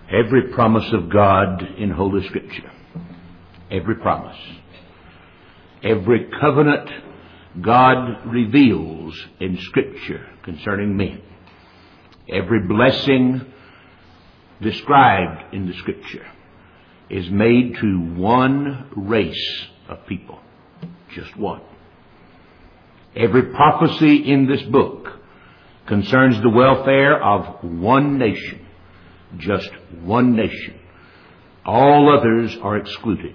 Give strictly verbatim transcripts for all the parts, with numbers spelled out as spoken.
Every promise of God in Holy Scripture, every promise, every covenant God reveals in Scripture concerning men, every blessing described in the Scripture is made to one race of people, just one. Every prophecy in this book concerns the welfare of one nation, just one nation. All others are excluded.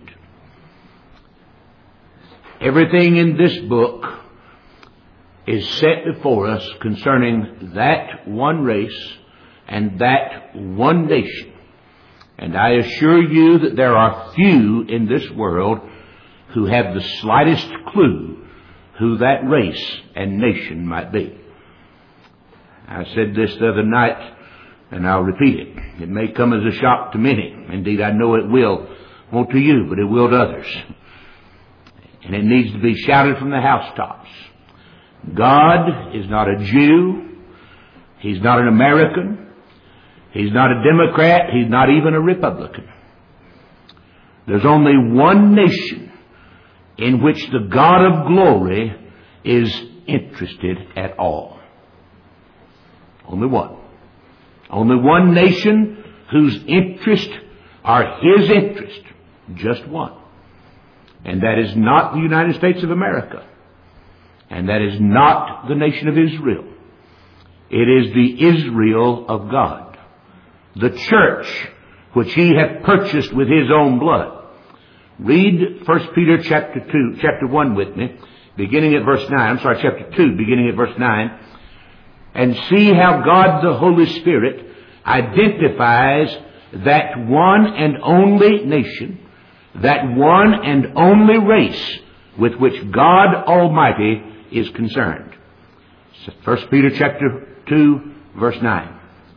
Everything in this book is set before us concerning that one race and that one nation. And I assure you that there are few in this world who have the slightest clue who that race and nation might be. I said this the other night, and I'll repeat it. It may come as a shock to many. Indeed, I know it will. Won't to you, but it will to others. And it needs to be shouted from the housetops. God is not a Jew. He's not an American. He's not a Democrat. He's not even a Republican. There's only one nation in which the God of glory is interested at all. Only one. Only one nation whose interests are His interest. Just one. And that is not the United States of America. And that is not the nation of Israel. It is the Israel of God. The church which He hath purchased with His own blood. Read First Peter chapter two, chapter one with me, beginning at verse nine. I'm sorry, chapter two, beginning at verse nine. And see how God the Holy Spirit identifies that one and only nation, that one and only race with which God Almighty is concerned. First Peter chapter two, verse nine.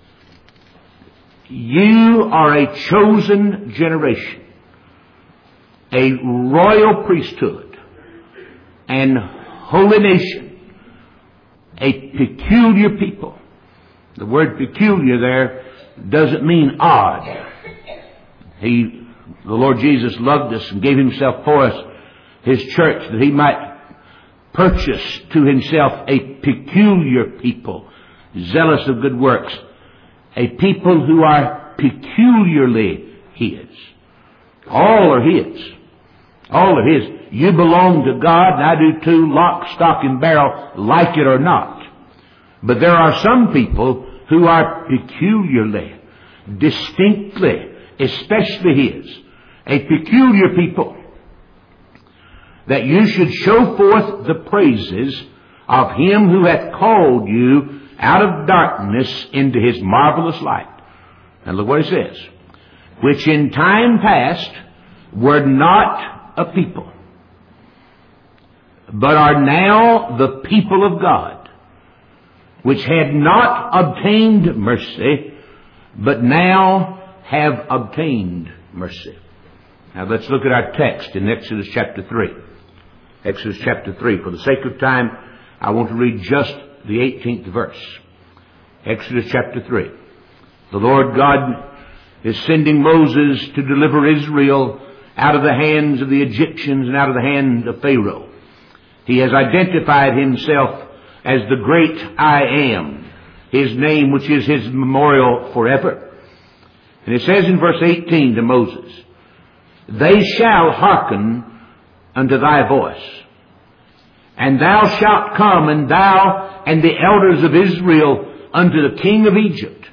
You are a chosen generation, a royal priesthood, and holy nation, a peculiar people. The word peculiar there doesn't mean odd. He, the Lord Jesus loved us and gave Himself for us, His church, that He might purchase to Himself a peculiar people, zealous of good works, a people who are peculiarly His. All are His. All are His. You belong to God, and I do too, lock, stock, and barrel, like it or not. But there are some people who are peculiarly, distinctly, especially His. A peculiar people. That you should show forth the praises of Him who hath called you out of darkness into His marvelous light. And look what it says. Which in time past were not a people, but are now the people of God, which had not obtained mercy, but now have obtained mercy. Now let's look at our text in Exodus chapter three. Exodus chapter three. For the sake of time, I want to read just the eighteenth verse. Exodus chapter three. The Lord God is sending Moses to deliver Israel out of the hands of the Egyptians and out of the hand of Pharaoh. He has identified Himself as the great I Am, His name which is His memorial forever. And it says in verse eighteen to Moses, they shall hearken unto thy voice, and thou shalt come, and thou and the elders of Israel, unto the king of Egypt,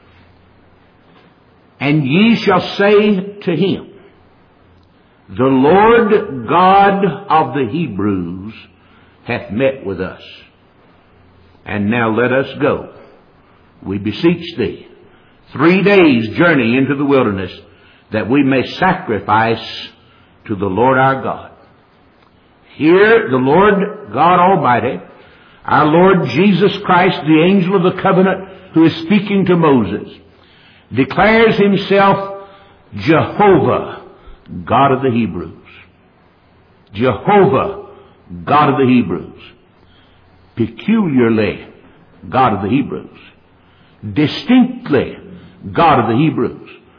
and ye shall say to him, the Lord God of the Hebrews hath met with us. And now let us go, we beseech thee, three days' journey into the wilderness, that we may sacrifice to the Lord our God. Here the Lord God Almighty, our Lord Jesus Christ, the angel of the covenant who is speaking to Moses, declares Himself Jehovah, God of the Hebrews. Jehovah, God of the Hebrews. Peculiarly, God of the Hebrews. Distinctly, God of the Hebrews.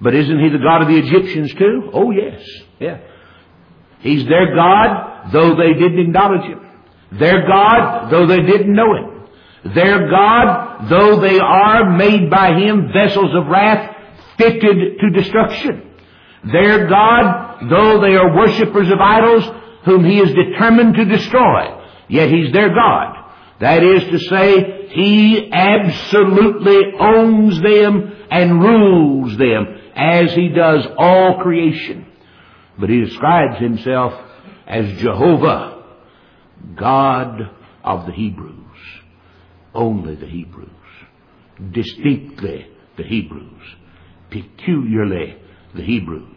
But isn't He the God of the Egyptians too? Oh yes, yeah. He's their God, though they didn't acknowledge Him. Their God, though they didn't know Him. Their God, though they are made by Him vessels of wrath, fitted to destruction. Their God, though they are worshippers of idols, whom He is determined to destroy, yet He's their God. That is to say, He absolutely owns them and rules them as He does all creation. But He describes Himself as Jehovah, God of the Hebrews. Only the Hebrews. Distinctly the Hebrews. Peculiarly the Hebrews.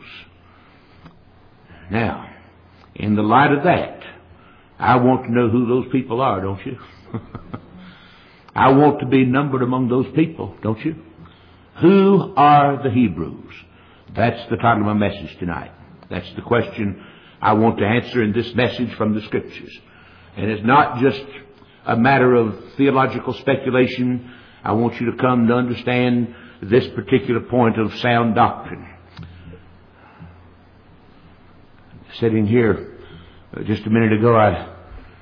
Now, in the light of that, I want to know who those people are, don't you? I want to be numbered among those people, don't you? Who are the Hebrews? That's the title of my message tonight. That's the question I want to answer in this message from the Scriptures. And it's not just a matter of theological speculation. I want you to come to understand this particular point of sound doctrine. Sitting here just a minute ago, I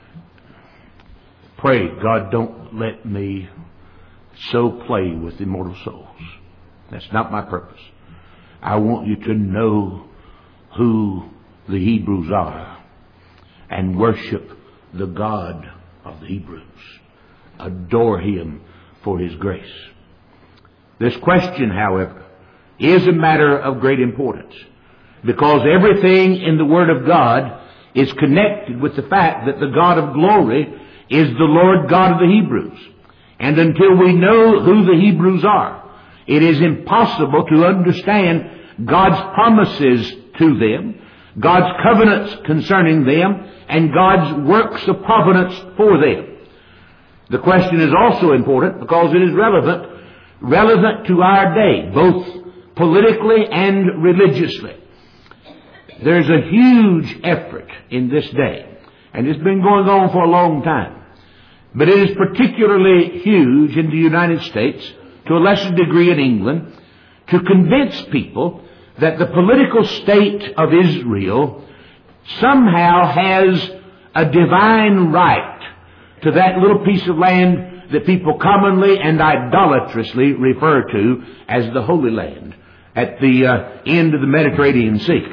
prayed, God, don't let me so play with immortal souls. That's not my purpose. I want you to know who the Hebrews are and worship the God of the Hebrews. Adore Him for His grace. This question, however, is a matter of great importance, because everything in the Word of God is connected with the fact that the God of glory is the Lord God of the Hebrews. And until we know who the Hebrews are, it is impossible to understand God's promises to them, God's covenants concerning them, and God's works of providence for them. The question is also important because it is relevant, relevant to our day, both politically and religiously. There's a huge effort in this day, and it's been going on for a long time. But it is particularly huge in the United States, to a lesser degree in England, to convince people that the political state of Israel somehow has a divine right to that little piece of land that people commonly and idolatrously refer to as the Holy Land at the uh, end of the Mediterranean Sea.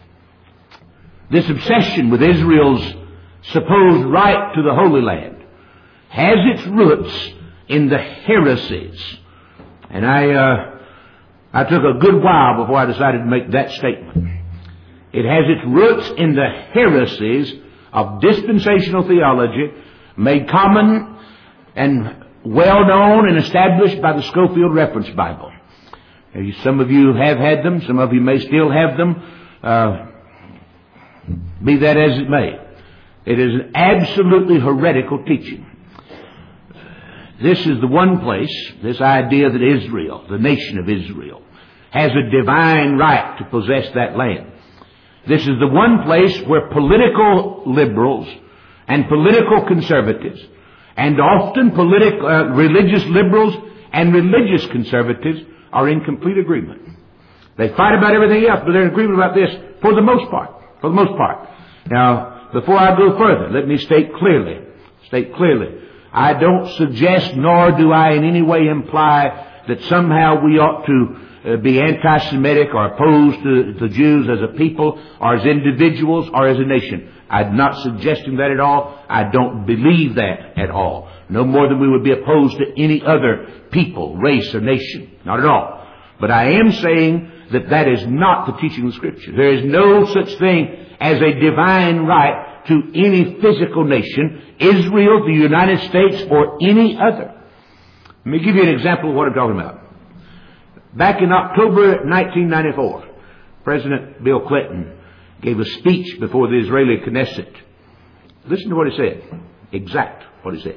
This obsession with Israel's supposed right to the Holy Land has its roots in the heresies. And I, uh, I took a good while before I decided to make that statement. It has its roots in the heresies of dispensational theology made common and well known and established by the Scofield Reference Bible. Some of you have had them. Some of you may still have them. Uh, be that as it may. It is an absolutely heretical teaching. This is the one place, this idea that Israel, the nation of Israel, has a divine right to possess that land. This is the one place where political liberals and political conservatives, and often political, uh, religious liberals and religious conservatives, are in complete agreement. They fight about everything else, but they're in agreement about this for the most part. For the most part. Now, before I go further, let me state clearly, state clearly, I don't suggest nor do I in any way imply that somehow we ought to uh, be anti-Semitic or opposed to the Jews as a people or as individuals or as a nation. I'm not suggesting that at all. I don't believe that at all. No more than we would be opposed to any other people, race, or nation. Not at all. But I am saying that that is not the teaching of the Scripture. There is no such thing as a divine right to any physical nation, Israel, the United States, or any other. Let me give you an example of what I'm talking about. Back in October nineteen ninety-four, President Bill Clinton gave a speech before the Israeli Knesset. Listen to what he said. Exact what he said.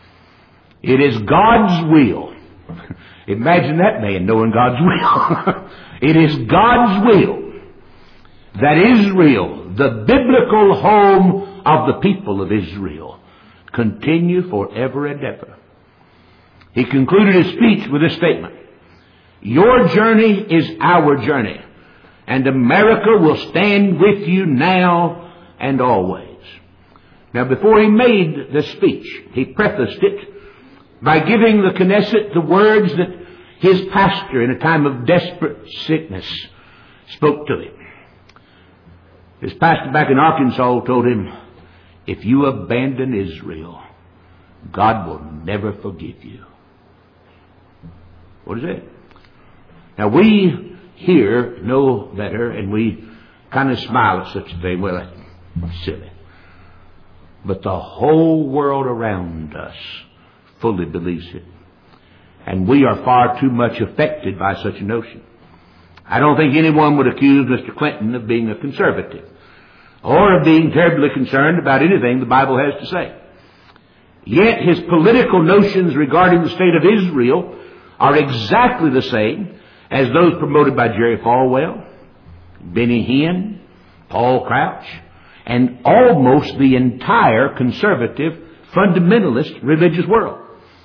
It is God's will. Imagine that man knowing God's will. It is God's will that Israel, the biblical home of the people of Israel, continue forever and ever. He concluded his speech with this statement. Your journey is our journey. And America will stand with you now and always. Now, before he made the speech, he prefaced it by giving the Knesset the words that his pastor in a time of desperate sickness spoke to him. His pastor back in Arkansas told him, if you abandon Israel, God will never forgive you. What is that? Now, we here know better, and we kind of smile at such a thing. Well, that's silly. But the whole world around us fully believes it. And we are far too much affected by such a notion. I don't think anyone would accuse Mister Clinton of being a conservative or of being terribly concerned about anything the Bible has to say. Yet his political notions regarding the state of Israel are exactly the same as those promoted by Jerry Falwell, Benny Hinn, Paul Crouch, and almost the entire conservative, fundamentalist religious world.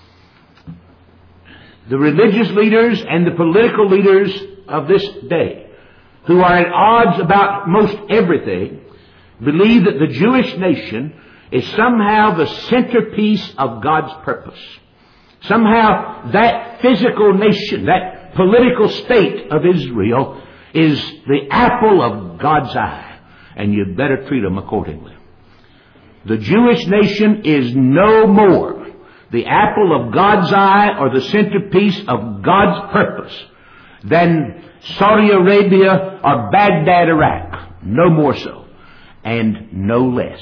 The religious leaders and the political leaders of this day, who are at odds about most everything, believe that the Jewish nation is somehow the centerpiece of God's purpose. Somehow that physical nation, that political state of Israel, is the apple of God's eye. And you'd better treat them accordingly. The Jewish nation is no more the apple of God's eye or the centerpiece of God's purpose than Saudi Arabia or Baghdad, Iraq. No more so. And no less.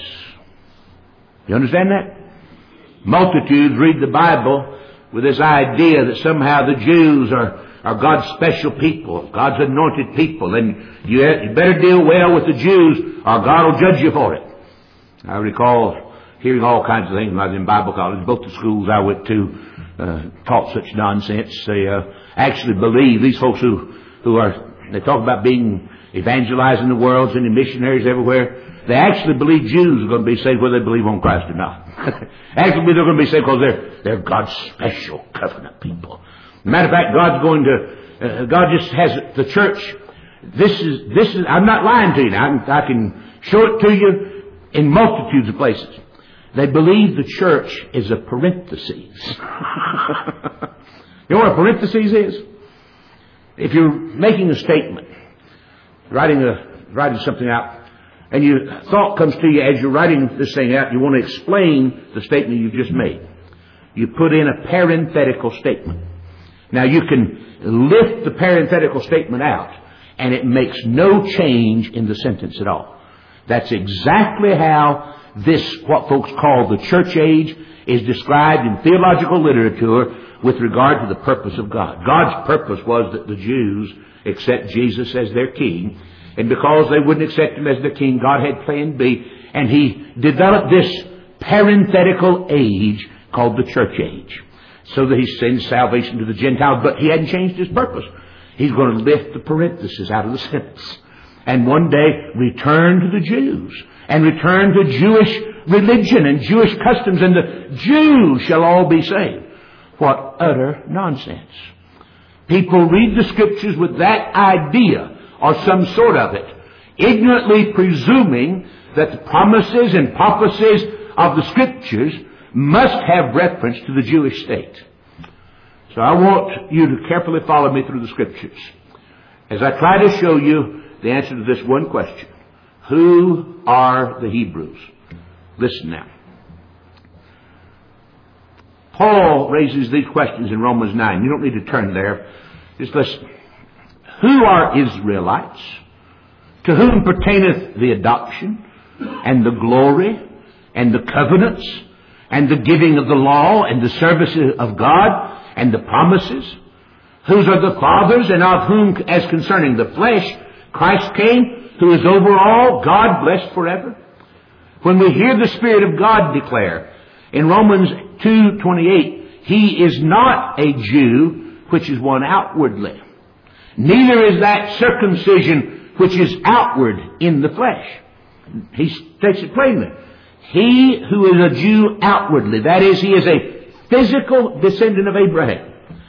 You understand that? Multitudes read the Bible with this idea that somehow the Jews are are God's special people, God's anointed people, and you, you better deal well with the Jews or God will judge you for it. I recall hearing all kinds of things when I was in Bible college. Both the schools I went to uh, taught such nonsense. They uh, actually believe, these folks who, who are, they talk about being evangelizing the world, sending missionaries everywhere. They actually believe Jews are going to be saved whether they believe on Christ or not. Actually, they're going to be saved because they're, they're God's special covenant people. Matter of fact, God's going to, uh, God just has the church. This is, this is, I'm not lying to you now. I can, I can show it to you in multitudes of places. They believe the church is a parenthesis. You know what a parenthesis is? If you're making a statement, writing a, writing something out, and your thought comes to you as you're writing this thing out, you want to explain the statement you've just made. You put in a parenthetical statement. Now you can lift the parenthetical statement out and it makes no change in the sentence at all. That's exactly how this, what folks call the church age, is described in theological literature with regard to the purpose of God. God's purpose was that the Jews accept Jesus as their king, and because they wouldn't accept him as their king, God had plan B, and he developed this parenthetical age called the church age, so that he sends salvation to the Gentiles. But he hadn't changed his purpose. He's going to lift the parenthesis out of the sentence and one day return to the Jews and return to Jewish religion and Jewish customs, and the Jews shall all be saved. What utter nonsense. People read the Scriptures with that idea or some sort of it, ignorantly presuming that the promises and prophecies of the Scriptures must have reference to the Jewish state. So I want you to carefully follow me through the Scriptures as I try to show you the answer to this one question. Who are the Hebrews? Listen now. Paul raises these questions in Romans nine. You don't need to turn there. Just listen. Who are Israelites? To whom pertaineth the adoption and the glory and the covenants and the giving of the law and the services of God and the promises? Whose are the fathers, and of whom, as concerning the flesh, Christ came, who is over all, God blessed forever? When we hear the Spirit of God declare in Romans two twenty-eight, He is not a Jew, which is one outwardly. Neither is that circumcision which is outward in the flesh. He states it plainly. He who is a Jew outwardly, that is, he is a physical descendant of Abraham.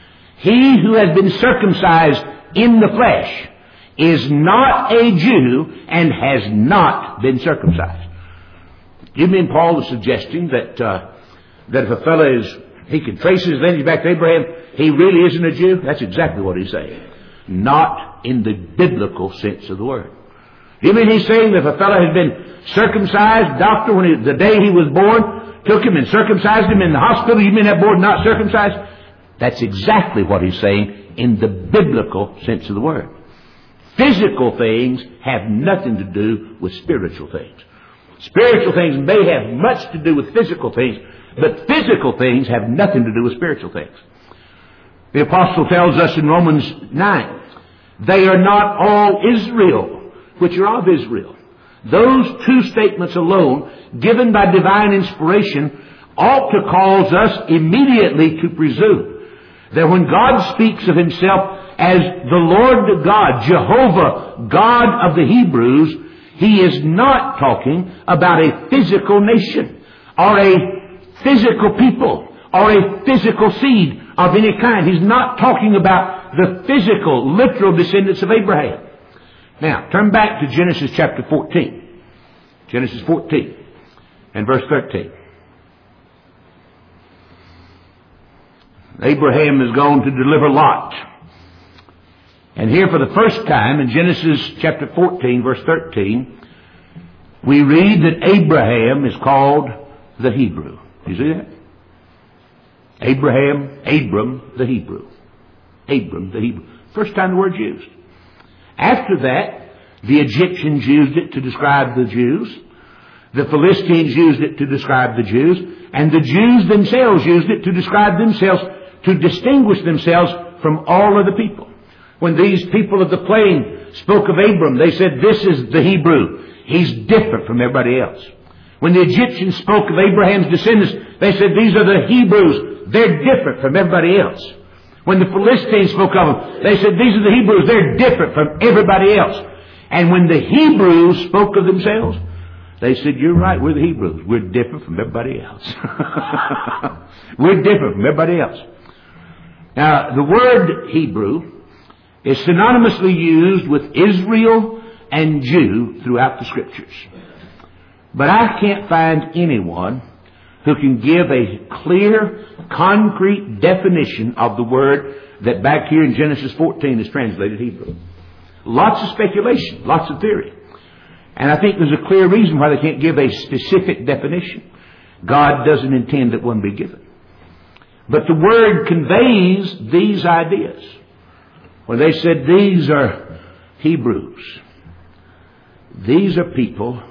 He who has been circumcised in the flesh is not a Jew and has not been circumcised. You mean Paul is suggesting that uh, that if a fellow is, he can trace his lineage back to Abraham, he really isn't a Jew? That's exactly what he's saying. Not in the biblical sense of the word. You mean he's saying that if a fellow has been circumcised, doctor, when he, the day he was born, took him and circumcised him in the hospital, you mean that boy not circumcised? That's exactly what he's saying in the biblical sense of the word. Physical things have nothing to do with spiritual things. Spiritual things may have much to do with physical things, but physical things have nothing to do with spiritual things. The apostle tells us in Romans nine, they are not all Israel, which are of Israel. Those two statements alone, given by divine inspiration, ought to cause us immediately to presume that when God speaks of Himself as the Lord God, Jehovah, God of the Hebrews, He is not talking about a physical nation or a physical people or a physical seed of any kind. He's not talking about the physical, literal descendants of Abraham. Now, turn back to Genesis chapter fourteen. Genesis fourteen and verse thirteen. Abraham is going to deliver Lot. And here for the first time in Genesis chapter fourteen, verse thirteen, we read that Abraham is called the Hebrew. You see that? Abraham, Abram, the Hebrew. Abram, the Hebrew. First time the word's used. After that, the Egyptians used it to describe the Jews. The Philistines used it to describe the Jews. And the Jews themselves used it to describe themselves, to distinguish themselves from all other people. When these people of the plain spoke of Abram, they said, this is the Hebrew. He's different from everybody else. When the Egyptians spoke of Abraham's descendants, they said, these are the Hebrews. They're different from everybody else. When the Philistines spoke of them, they said, these are the Hebrews. They're different from everybody else. And when the Hebrews spoke of themselves, they said, you're right, we're the Hebrews. We're different from everybody else. We're different from everybody else. Now, the word Hebrew is synonymously used with Israel and Jew throughout the Scriptures. But I can't find anyone who can give a clear, concrete definition of the word that back here in Genesis fourteen is translated Hebrew. Lots of speculation, lots of theory. And I think there's a clear reason why they can't give a specific definition. God doesn't intend that one be given. But the word conveys these ideas. When they said these are Hebrews, these are people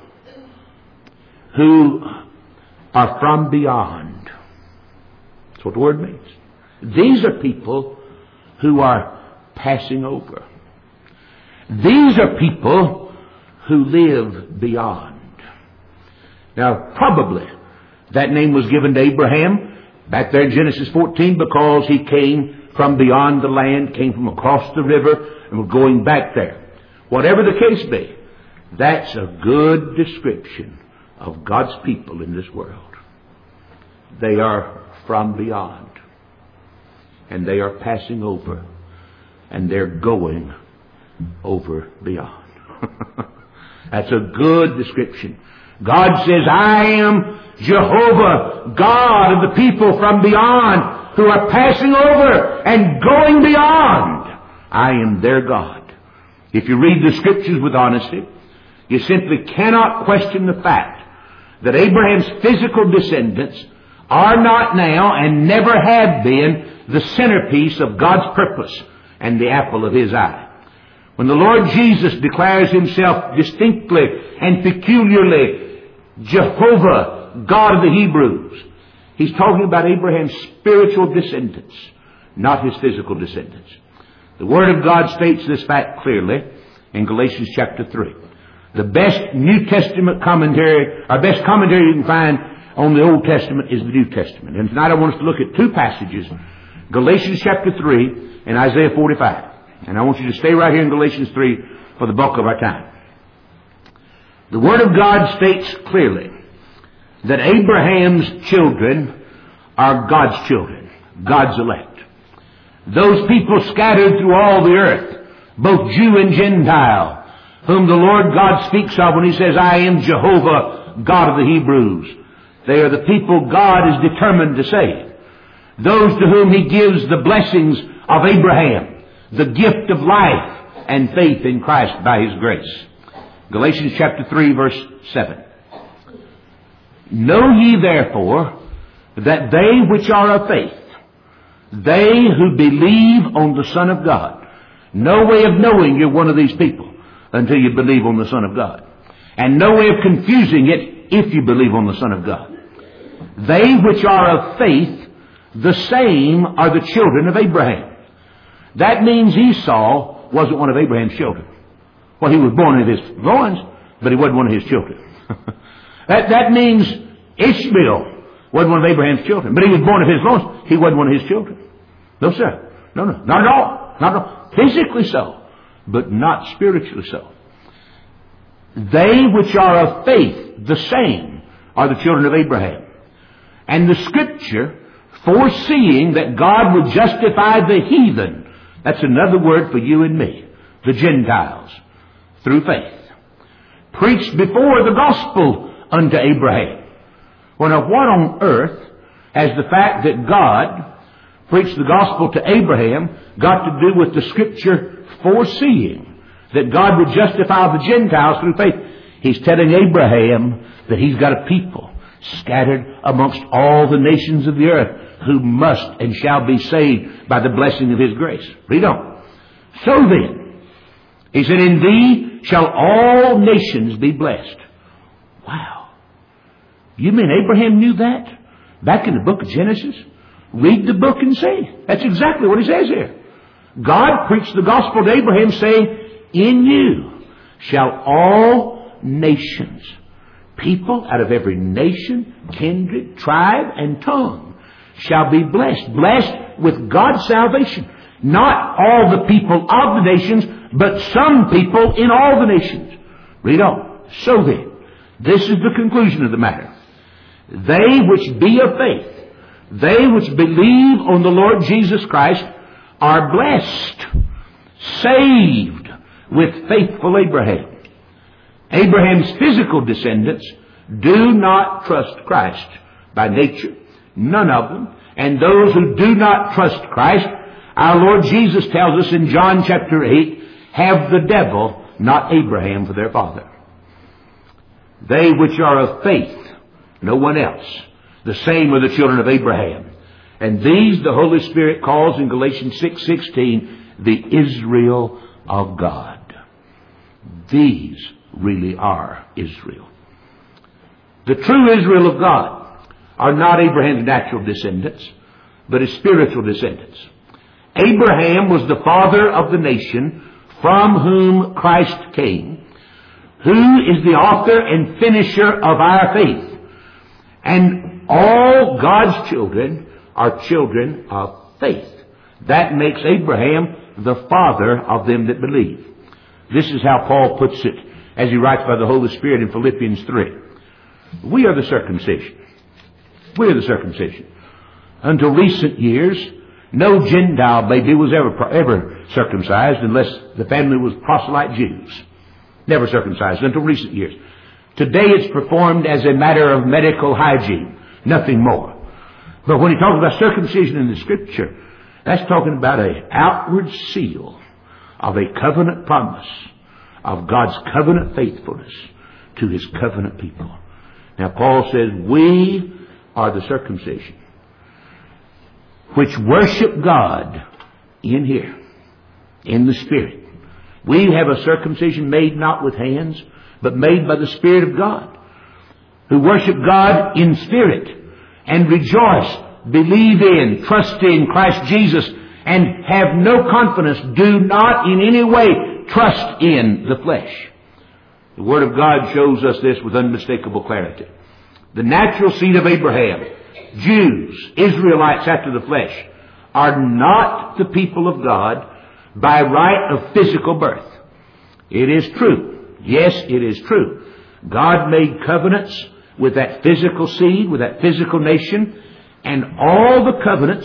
who are from beyond. That's what the word means. These are people who are passing over. These are people who live beyond. Now, probably that name was given to Abraham back there in Genesis fourteen because he came from beyond the land, came from across the river, and was going back there. Whatever the case be, that's a good description of God's people in this world. They are from beyond. And they are passing over. And they're going over beyond. That's a good description. God says, I am Jehovah, God of the people from beyond, who are passing over and going beyond. I am their God. If you read the Scriptures with honesty, you simply cannot question the fact that Abraham's physical descendants are not now and never have been the centerpiece of God's purpose and the apple of His eye. When the Lord Jesus declares Himself distinctly and peculiarly Jehovah, God of the Hebrews, He's talking about Abraham's spiritual descendants, not his physical descendants. The Word of God states this fact clearly in Galatians chapter three. The best New Testament commentary, or best commentary you can find on the Old Testament is the New Testament. And tonight I want us to look at two passages, Galatians chapter three and Isaiah forty-five. And I want you to stay right here in Galatians three for the bulk of our time. The Word of God states clearly that Abraham's children are God's children, God's elect. Those people scattered through all the earth, both Jew and Gentile, whom the Lord God speaks of when He says, I am Jehovah, God of the Hebrews. They are the people God is determined to save. Those to whom He gives the blessings of Abraham, the gift of life and faith in Christ by His grace. Galatians chapter three, verse seven. Know ye therefore that they which are of faith, they who believe on the Son of God. No way of knowing you're one of these people until you believe on the Son of God. And no way of confusing it if you believe on the Son of God. They which are of faith, the same are the children of Abraham. That means Esau wasn't one of Abraham's children. Well, he was born of his loins, but he wasn't one of his children. that, that means Ishmael wasn't one of Abraham's children, but he was born of his loins. He wasn't one of his children. No, sir. No, no. Not at all. Not at all. Physically so, but not spiritually so. They which are of faith, the same, are the children of Abraham. And the Scripture, foreseeing that God would justify the heathen, that's another word for you and me, the Gentiles, through faith, preached before the gospel unto Abraham. Well, now what on earth has the fact that God preached the gospel to Abraham got to do with the Scripture foreseeing that God would justify the Gentiles through faith? He's telling Abraham that he's got a people scattered amongst all the nations of the earth who must and shall be saved by the blessing of His grace. Read on. So then, He said, in thee shall all nations be blessed. Wow. You mean Abraham knew that? Back in the book of Genesis? Read the book and see. That's exactly what He says here. God preached the gospel to Abraham saying, in you shall all nations, people out of every nation, kindred, tribe, and tongue, shall be blessed. Blessed with God's salvation. Not all the people of the nations, but some people in all the nations. Read on. So then, this is the conclusion of the matter. They which be of faith, they which believe on the Lord Jesus Christ, are blessed, saved with faithful Abraham. Abraham's physical descendants do not trust Christ by nature. None of them. And those who do not trust Christ, our Lord Jesus tells us in John chapter eight, have the devil, not Abraham, for their father. They which are of faith, no one else. The same are the children of Abraham. And these the Holy Spirit calls in Galatians six sixteen the Israel of God. These really are Israel. The true Israel of God are not Abraham's natural descendants, but his spiritual descendants. Abraham was the father of the nation from whom Christ came, who is the author and finisher of our faith. And all God's children are children of faith. That makes Abraham the father of them that believe. This is how Paul puts it as he writes by the Holy Spirit in Philippians three. We are the circumcision. We are the circumcision. Until recent years, no Gentile baby was ever ever circumcised unless the family was proselyte Jews. Never circumcised until recent years. Today it's performed as a matter of medical hygiene, nothing more. But when he talks about circumcision in the Scripture, that's talking about an outward seal of a covenant promise of God's covenant faithfulness to His covenant people. Now Paul says, we are the circumcision which worship God in here, in the Spirit. We have a circumcision made not with hands, but made by the Spirit of God, who worship God in spirit and rejoice, believe in, trust in Christ Jesus, and have no confidence, do not in any way trust in the flesh. The Word of God shows us this with unmistakable clarity. The natural seed of Abraham, Jews, Israelites after the flesh, are not the people of God by right of physical birth. It is true. Yes, it is true. God made covenants with that physical seed, with that physical nation, and all the covenants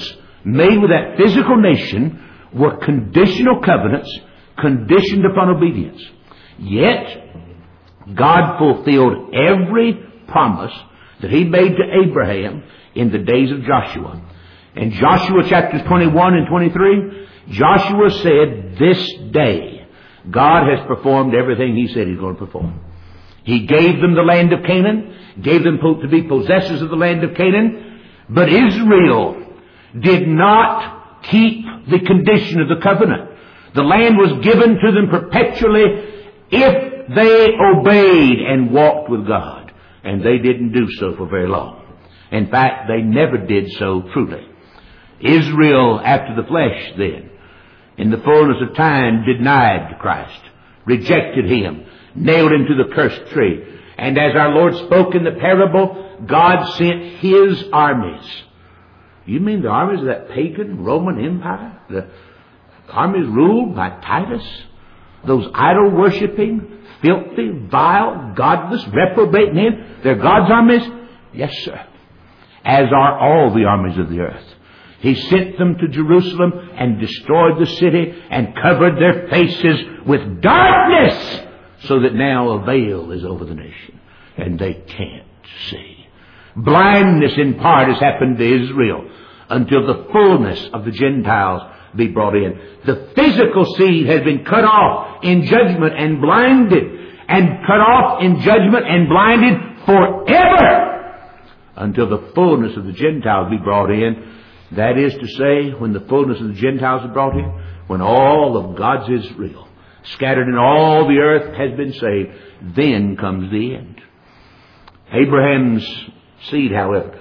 made with that physical nation were conditional covenants conditioned upon obedience. Yet, God fulfilled every promise that He made to Abraham in the days of Joshua. In Joshua chapters twenty-one and twenty-three, Joshua said, "This day God has performed everything He said He's going to perform." He gave them the land of Canaan, gave them to be possessors of the land of Canaan, but Israel did not keep the condition of the covenant. The land was given to them perpetually if they obeyed and walked with God. And they didn't do so for very long. In fact, they never did so truly. Israel, after the flesh then, in the fullness of time, denied Christ, rejected Him, nailed Him to the cursed tree. And as our Lord spoke in the parable, God sent His armies. You mean the armies of that pagan Roman Empire? The armies ruled by Titus? Those idol-worshipping, filthy, vile, godless, reprobate men? They're God's armies? Yes, sir. As are all the armies of the earth. He sent them to Jerusalem and destroyed the city and covered their faces with darkness, so that now a veil is over the nation and they can't see. Blindness in part has happened to Israel until the fullness of the Gentiles be brought in. The physical seed has been cut off in judgment and blinded, and cut off in judgment and blinded forever until the fullness of the Gentiles be brought in. That is to say, when the fullness of the Gentiles is brought in, when all of God's Israel, scattered in all the earth, has been saved, then comes the end. Abraham's seed, however,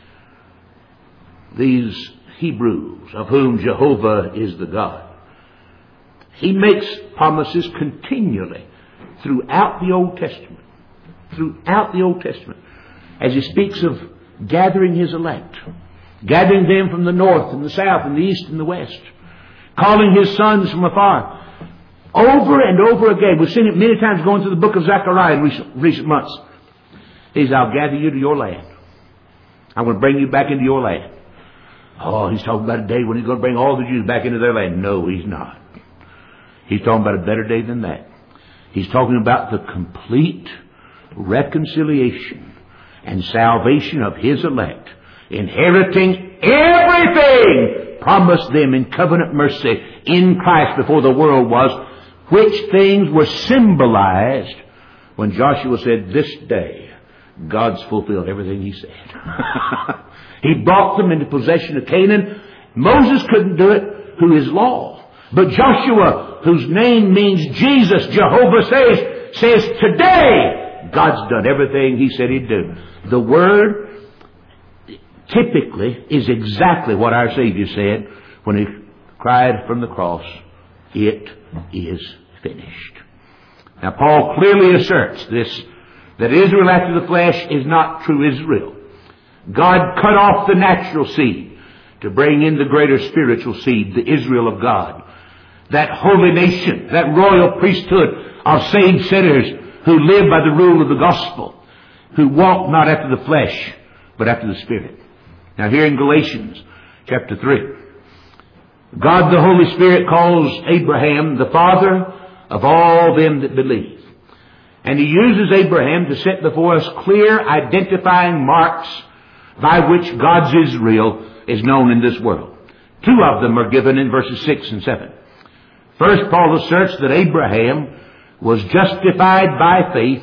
these Hebrews, of whom Jehovah is the God, He makes promises continually throughout the Old Testament. Throughout the Old Testament. As He speaks of gathering His elect, gathering them from the north and the south and the east and the west, calling His sons from afar. Over and over again. We've seen it many times going through the book of Zechariah in recent, recent months. He says, "I'll gather you to your land. I'm going to bring you back into your land." Oh, He's talking about a day when He's going to bring all the Jews back into their land. No, He's not. He's talking about a better day than that. He's talking about the complete reconciliation and salvation of His elect, inheriting everything promised them in covenant mercy in Christ before the world was, which things were symbolized when Joshua said, "This day God's fulfilled everything He said." He brought them into possession of Canaan. Moses couldn't do it, who is law. But Joshua, whose name means Jesus, Jehovah says, says today God's done everything He said He'd do. The word typically is exactly what our Savior said when He cried from the cross, "It is finished." Now Paul clearly asserts this, that Israel after the flesh is not true Israel. God cut off the natural seed to bring in the greater spiritual seed, the Israel of God. That holy nation, that royal priesthood of saved sinners who live by the rule of the gospel, who walk not after the flesh, but after the Spirit. Now here in Galatians chapter three, God the Holy Spirit calls Abraham the father of all them that believe. And He uses Abraham to set before us clear identifying marks by which God's Israel is known in this world. Two of them are given in verses six and seven. First, Paul asserts that Abraham was justified by faith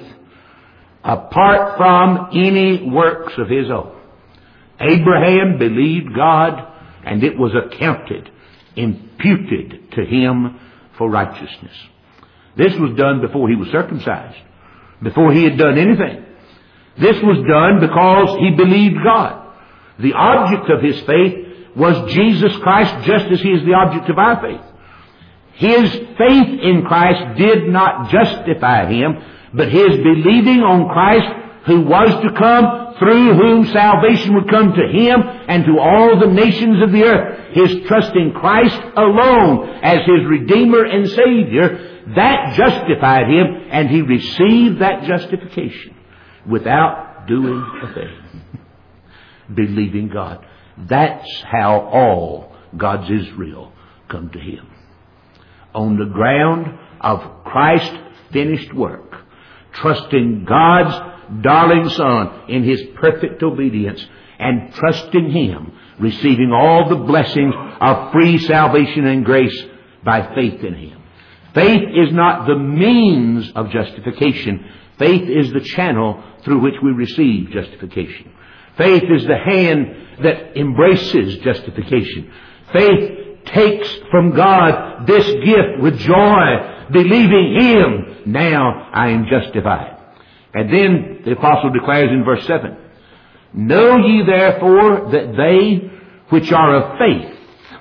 apart from any works of his own. Abraham believed God, and it was accounted, imputed to him for righteousness. This was done before he was circumcised, before he had done anything. This was done because he believed God. The object of his faith was Jesus Christ, just as He is the object of our faith. His faith in Christ did not justify him, but his believing on Christ, who was to come, through whom salvation would come to him and to all the nations of the earth, his trust in Christ alone as his Redeemer and Savior, that justified him, and he received that justification without doing a thing. Believing God. That's how all God's Israel come to Him. On the ground of Christ's finished work, trusting God's darling Son in His perfect obedience, and trusting Him, receiving all the blessings of free salvation and grace by faith in Him. Faith is not the means of justification. Faith is the channel through which we receive justification. Faith is the hand that embraces justification. Faith takes from God this gift with joy, believing Him. Now I am justified. And then the apostle declares in verse seven, know ye therefore that they which are of faith,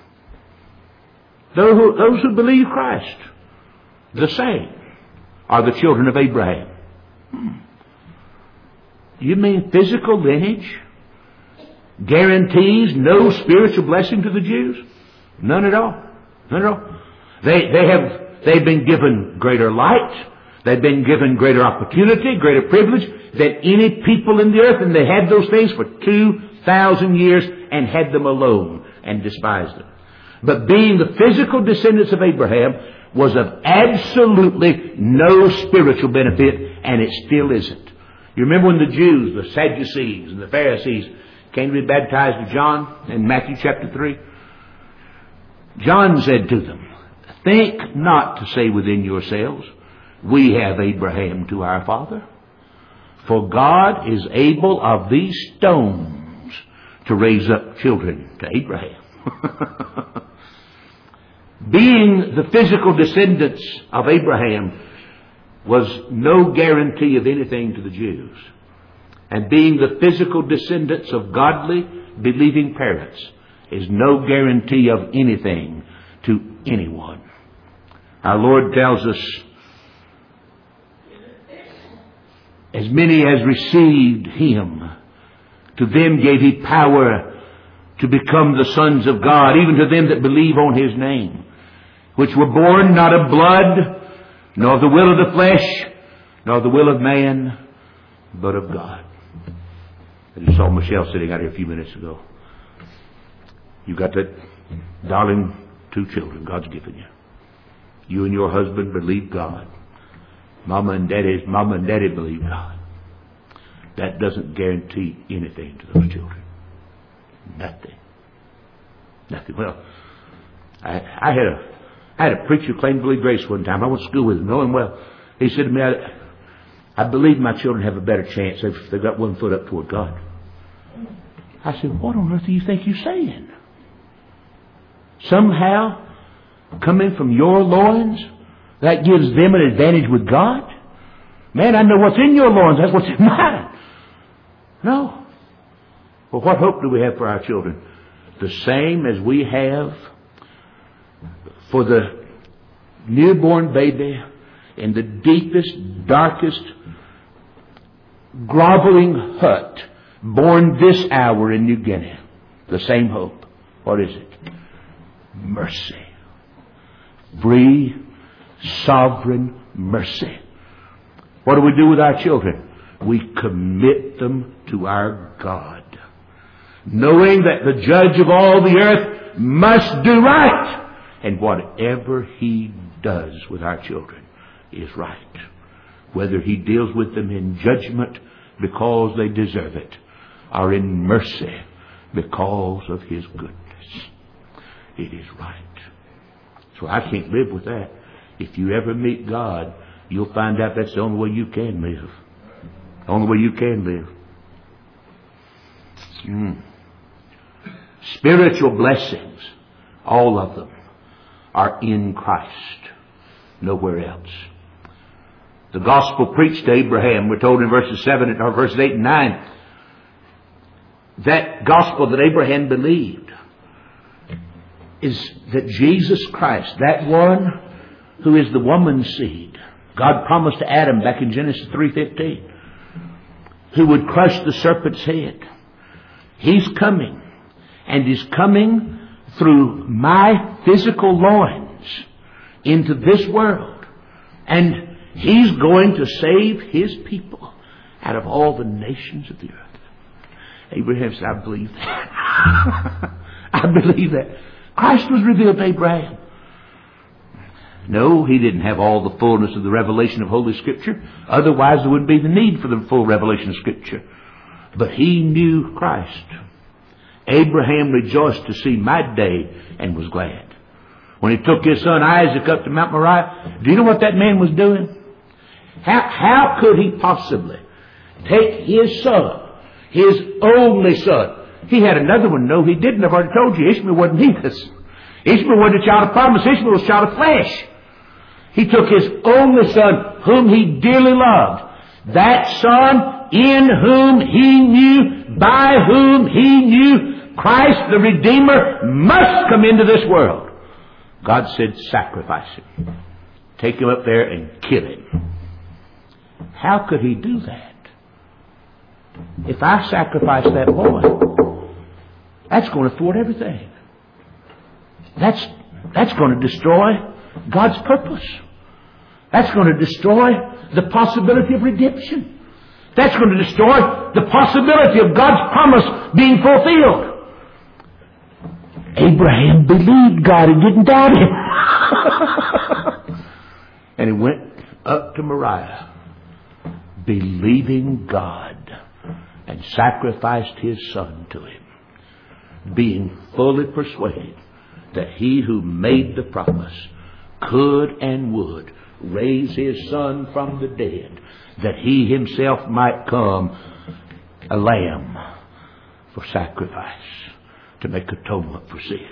those who, those who believe Christ, the same are the children of Abraham. Hmm. You mean physical lineage guarantees no spiritual blessing to the Jews? None at all. None at all. They, they have, they've been given greater light. They've been given greater opportunity, greater privilege than any people in the earth. And they had those things for two thousand years and had them alone and despised them. But being the physical descendants of Abraham was of absolutely no spiritual benefit, and it still isn't. You remember when the Jews, the Sadducees and the Pharisees came to be baptized of John in Matthew chapter three? John said to them, think not to say within yourselves, we have Abraham to our father. For God is able of these stones to raise up children to Abraham. Being the physical descendants of Abraham was no guarantee of anything to the Jews. And being the physical descendants of godly, believing parents is no guarantee of anything to anyone. Our Lord tells us, as many as received Him, to them gave He power to become the sons of God, even to them that believe on His name, which were born not of blood, nor of the will of the flesh, nor the will of man, but of God. I just saw Michelle sitting out here a few minutes ago. You got that darling two children God's given you. You and your husband believe God. Mama and Daddy, Mama and Daddy believe God. That doesn't guarantee anything to those children. Nothing. Nothing. Well, I, I had a I had a preacher claim to believe grace one time. I went to school with him, knowing well. He said to me, I, I believe my children have a better chance if they've got one foot up toward God. I said, what on earth do you think you're saying? Somehow, coming from your loins, that gives them an advantage with God? Man, I know what's in your loins. That's what's in mine. No. Well, what hope do we have for our children? The same as we have for the newborn baby in the deepest, darkest, groveling hut born this hour in New Guinea. The same hope. What is it? Mercy. Free, sovereign mercy. What do we do with our children? We commit them to our God, knowing that the judge of all the earth must do right. And whatever He does with our children is right. Whether He deals with them in judgment because they deserve it, or in mercy because of His goodness, it is right. So I can't live with that. If you ever meet God, you'll find out that's the only way you can live. The only way you can live. Mm. Spiritual blessings, all of them, are in Christ, nowhere else. The gospel preached to Abraham, we're told in verses seven or verses eight and nine, that gospel that Abraham believed is that Jesus Christ, that one who is the woman's seed, God promised to Adam back in Genesis three fifteen, who would crush the serpent's head. He's coming, and He's coming through my physical loins into this world. And He's going to save His people out of all the nations of the earth. Abraham said, I believe that. I believe that. Christ was revealed to Abraham. No, he didn't have all the fullness of the revelation of Holy Scripture. Otherwise, there wouldn't be the need for the full revelation of Scripture. But he knew Christ. Abraham rejoiced to see my day and was glad. When he took his son Isaac up to Mount Moriah, do you know what that man was doing? How, how could he possibly take his son, his only son? He had another one. No, he didn't. I've already told you. Ishmael wasn't his. Ishmael wasn't a child of promise. Ishmael was a child of flesh. He took his only son, whom he dearly loved. That son in whom he knew, by whom he knew, Christ the Redeemer must come into this world. God said, sacrifice him. Take him up there and kill him. How could he do that? If I sacrifice that boy, that's going to thwart everything. That's, that's going to destroy God's purpose. That's going to destroy the possibility of redemption. That's going to destroy the possibility of God's promise being fulfilled. Abraham believed God and didn't doubt him. And he went up to Moriah, believing God, and sacrificed his son to him, being fully persuaded that he who made the promise could and would raise his son from the dead, that he himself might come a lamb for sacrifice, to make atonement for sin.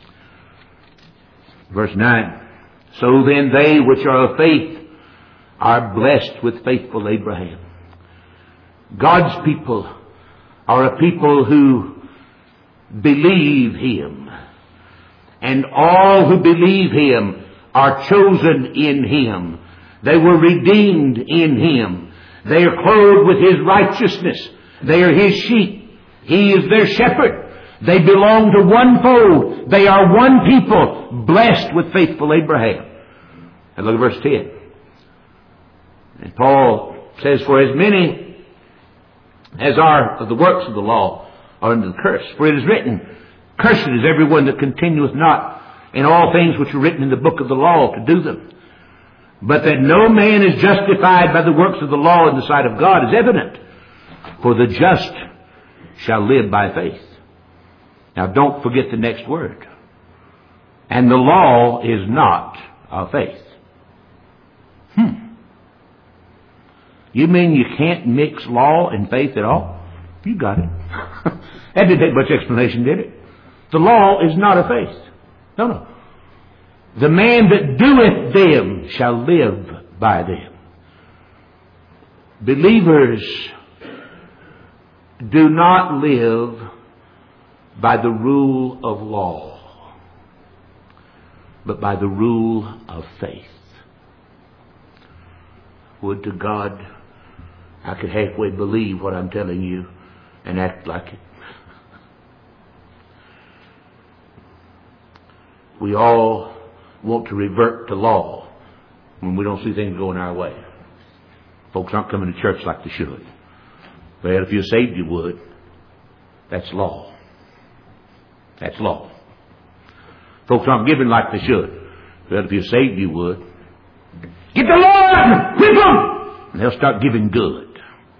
Verse nine. So then they which are of faith are blessed with faithful Abraham. God's people are a people who believe him. And all who believe him are chosen in him. They were redeemed in him. They are clothed with his righteousness. They are his sheep. He is their shepherd. They belong to one fold. They are one people, blessed with faithful Abraham. And look at verse ten. And Paul says, for as many as are of the works of the law are under the curse. For it is written, cursed is everyone that continueth not in all things which are written in the book of the law to do them. But that no man is justified by the works of the law in the sight of God is evident. For the just shall live by faith. Now don't forget the next word. And the law is not of faith. Hmm. You mean you can't mix law and faith at all? You got it. That didn't take much explanation, did it? The law is not of faith. No, no. The man that doeth them shall live by them. Believers do not live by the rule of law, but by the rule of faith. Would to God I could halfway believe what I'm telling you and act like it. We all want to revert to law when we don't see things going our way. Folks aren't coming to church like they should. Well, if you're saved, you would. That's law. That's law. Folks aren't giving like they should. Well, if you're saved, you would. Get the Lord! Whip them! And they'll start giving good.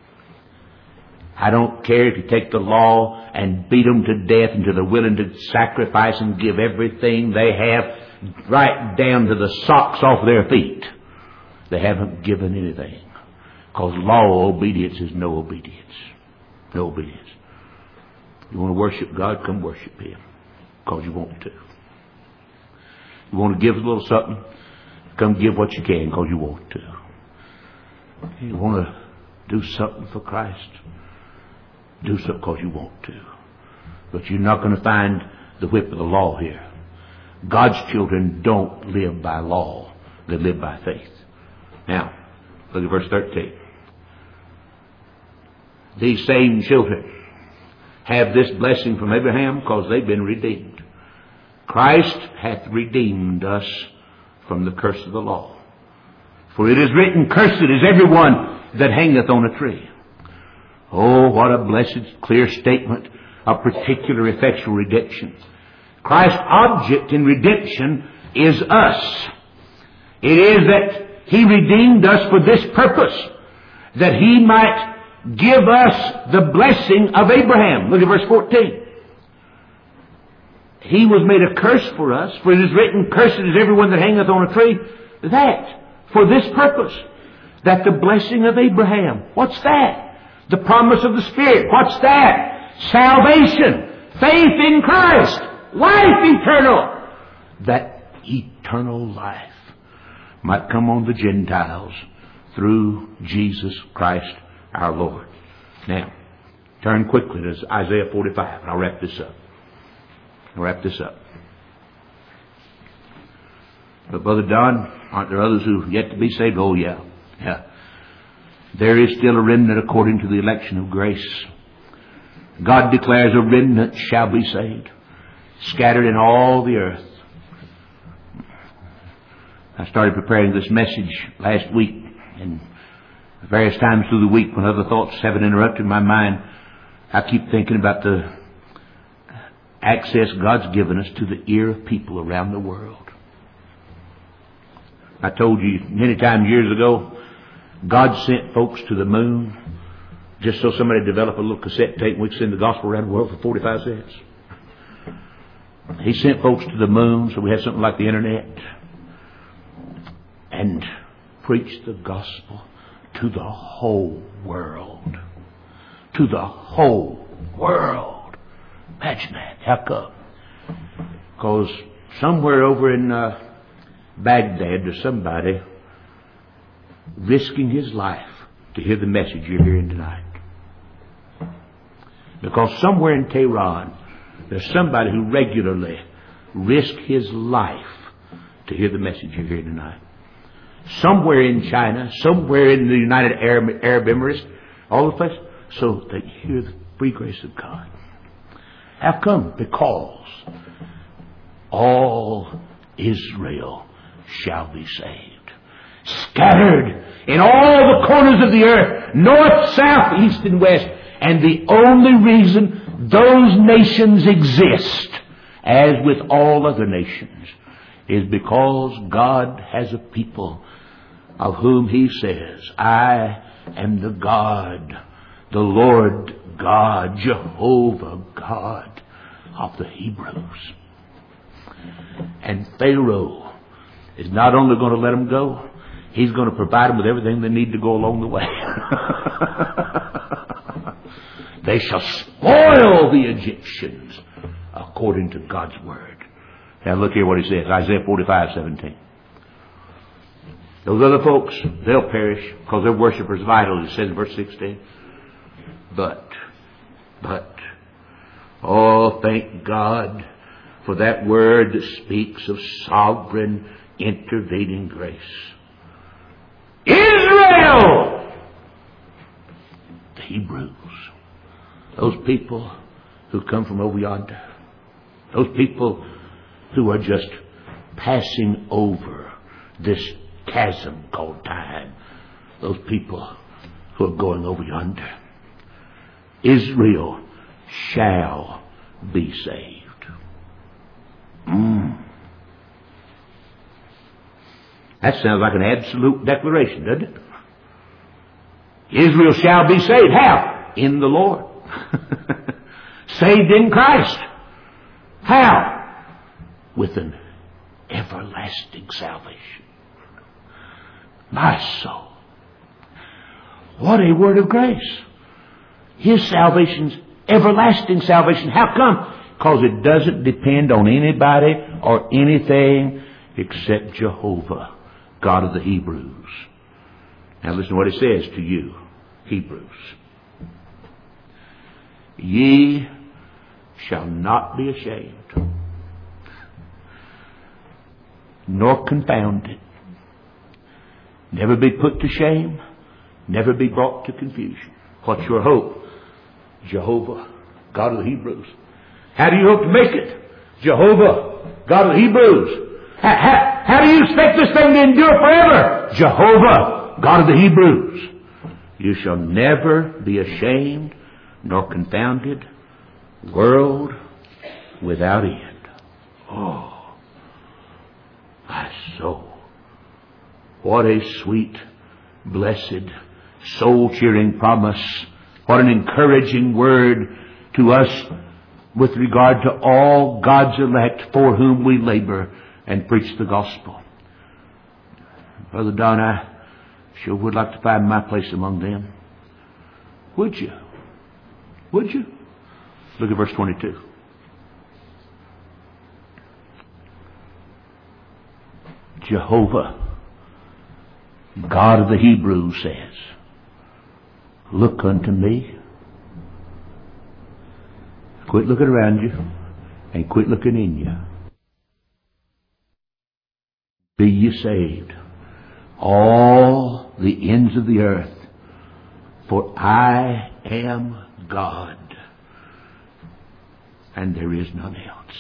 I don't care if you take the law and beat them to death until they're willing to sacrifice and give everything they have right down to the socks off their feet. They haven't given anything. Because law obedience is no obedience. No obedience. You want to worship God? Come worship him. Because you want to. You want to give a little something? Come give what you can because you want to. You want to do something for Christ? Do something because you want to. But you're not going to find the whip of the law here. God's children don't live by law. They live by faith. Now, look at verse thirteen. These same children have this blessing from Abraham because they've been redeemed. Christ hath redeemed us from the curse of the law. For it is written, cursed is everyone that hangeth on a tree. Oh, what a blessed, clear statement of particular effectual redemption. Christ's object in redemption is us. It is that He redeemed us for this purpose, that He might give us the blessing of Abraham. Look at verse fourteen. He was made a curse for us, for it is written, "Cursed is everyone that hangeth on a tree." That, for this purpose, that the blessing of Abraham, what's that? The promise of the Spirit, what's that? Salvation, faith in Christ, life eternal. That eternal life might come on the Gentiles through Jesus Christ our Lord. Now, turn quickly to Isaiah forty-five, and I'll wrap this up. I'll wrap this up. But Brother Don, aren't there others who have yet to be saved? Oh, yeah. Yeah. There is still a remnant according to the election of grace. God declares a remnant shall be saved, scattered in all the earth. I started preparing this message last week, and various times through the week when other thoughts haven't interrupted my mind, I keep thinking about the access God's given us to the ear of people around the world. I told you many times years ago, God sent folks to the moon just so somebody developed a little cassette tape and we could send the gospel around the world for forty-five cents. He sent folks to the moon so we had something like the internet and preached the gospel to the whole world. To the whole world. Imagine that. How come? Because somewhere over in uh, Baghdad there's somebody risking his life to hear the message you're hearing tonight. Because somewhere in Tehran there's somebody who regularly risks his life to hear the message you're hearing tonight. Somewhere in China, somewhere in the United Arab, Arab Emirates, all the places, so they hear the free grace of God. How come? Because all Israel shall be saved. Scattered in all the corners of the earth, north, south, east, and west. And the only reason those nations exist, as with all other nations, is because God has a people of whom He says, "I am the God, the Lord God, Jehovah God of the Hebrews." And Pharaoh is not only going to let them go, he's going to provide them with everything they need to go along the way. They shall spoil the Egyptians according to God's word. Now look here what he says, Isaiah forty-five seventeen. Those other folks, they'll perish because their worshipers of idols, it says in verse sixteen. But, but, oh, thank God for that word that speaks of sovereign intervening grace. Israel! The Hebrews. Those people who come from over yonder. Those people who are just passing over this chasm called time. Those people who are going over yonder. Israel shall be saved. Mm. That sounds like an absolute declaration, doesn't it? Israel shall be saved. How? In the Lord. Saved in Christ. How? With an everlasting salvation. My soul. What a word of grace. His salvation's everlasting salvation. How come? Because it doesn't depend on anybody or anything except Jehovah, God of the Hebrews. Now listen to what it says to you, Hebrews. Ye shall not be ashamed, nor confounded. Never be put to shame, never be brought to confusion. What's your hope? Jehovah, God of the Hebrews. How do you hope to make it? Jehovah, God of the Hebrews. How, how, how do you expect this thing to endure forever? Jehovah, God of the Hebrews. You shall never be ashamed nor confounded, world without end. Oh, my soul. What a sweet, blessed, soul-cheering promise. What an encouraging word to us with regard to all God's elect for whom we labor and preach the gospel. Brother Don, I sure would like to find my place among them. Would you? Would you? Look at verse twenty-two. Jehovah, God of the Hebrews, says, look unto me. Quit looking around you and quit looking in you. Be ye saved, all the ends of the earth, for I am God, and there is none else.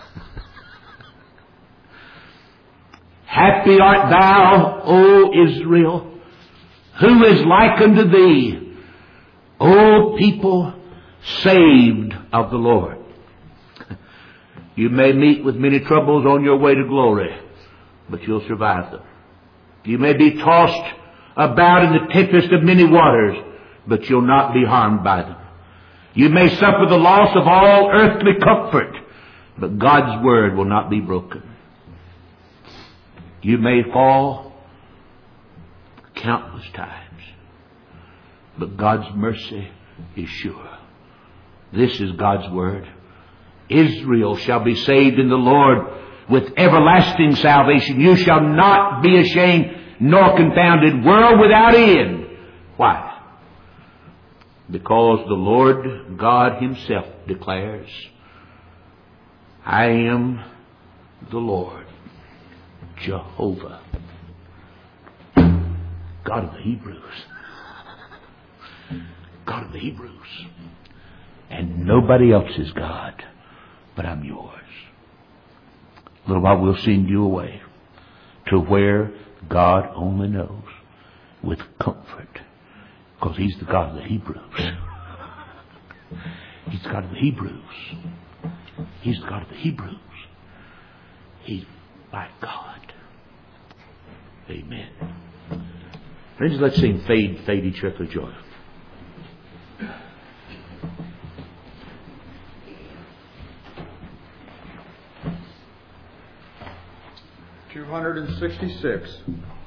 Happy art thou, O Israel, who is like unto thee, O people saved of the Lord. You may meet with many troubles on your way to glory, but you'll survive them. You may be tossed about in the tempest of many waters, but you'll not be harmed by them. You may suffer the loss of all earthly comfort, but God's word will not be broken. You may fall countless times, but God's mercy is sure. This is God's word. Israel shall be saved in the Lord with everlasting salvation. You shall not be ashamed nor confounded, world without end. Why? Because the Lord God himself declares, I am the Lord, Jehovah, God of the Hebrews. God of the Hebrews. And nobody else is God, but I'm yours. A little while we'll send you away to where God only knows, with comfort, because he's the God of the Hebrews. He's the God of the Hebrews. He's the God of the Hebrews. He's my God. Amen. Friends, let's sing Fade, Fade Each Earthly Joy. two hundred sixty-six.